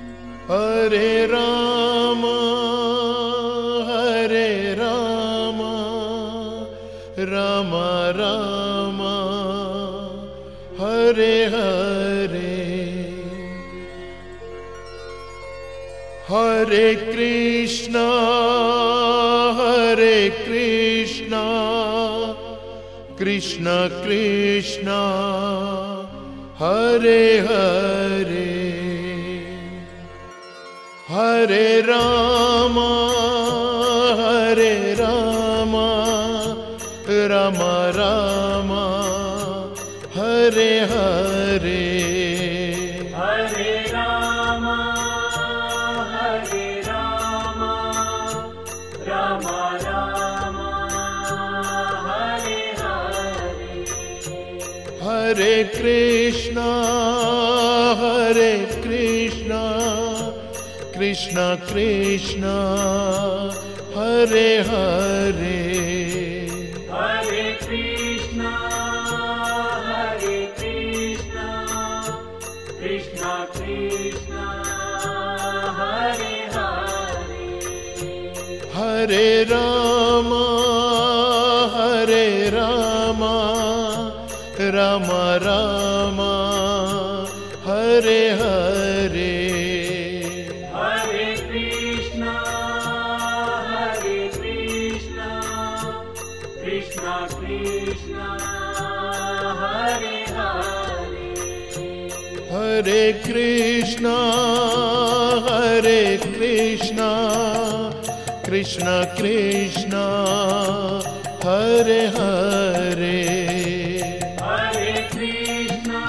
Hare Ram Hare Ram Ram Ram Hare Hare, Hare Krishna Krishna Krishna Hare Hare, Hare Ram Ram Ram Hare Hare, Hare Ram Ram Ram Hare Hare, Hare Krishna Krishna Krishna Hare Hare, Hare Krishna Krishna Krishna Hare Hare, Hare Ram Ram Ram Hare Hare, Hare Krishna Krishna Krishna Hare Hare, Hare Krishna Krishna Krishna Hare Hare, Hare Krishna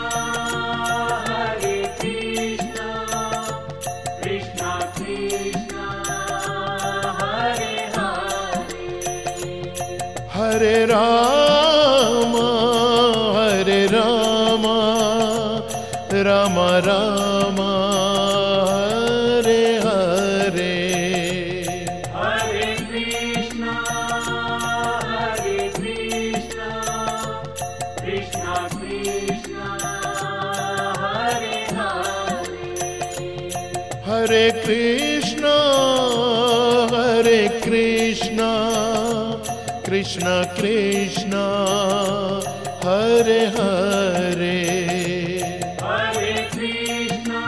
Krishna Krishna Hare Hare, Hare Ram Ram Ram Hare Hare, Hare Krishna Krishna Krishna Hare Hare, Hare Krishna Krishna Krishna Hare Hare, Hare Krishna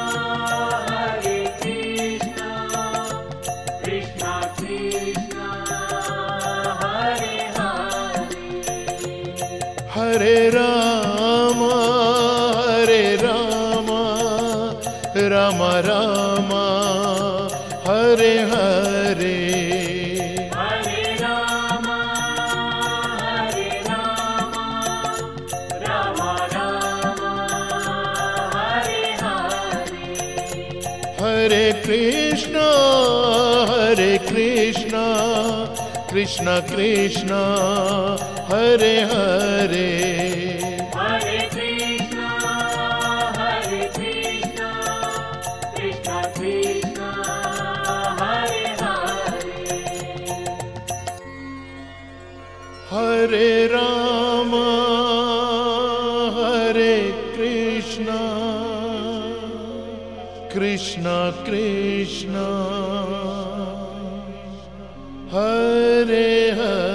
Krishna Krishna Hare Hare, Hare Ram Ram Ram Hare Hare, Hare Ram Ram Hare Hare, Hare Krishna Krishna Krishna Hare Hare, Hare Krishna Krishna Krishna Hare Hare, Hare Ram Krishna Krishna Hare Hare.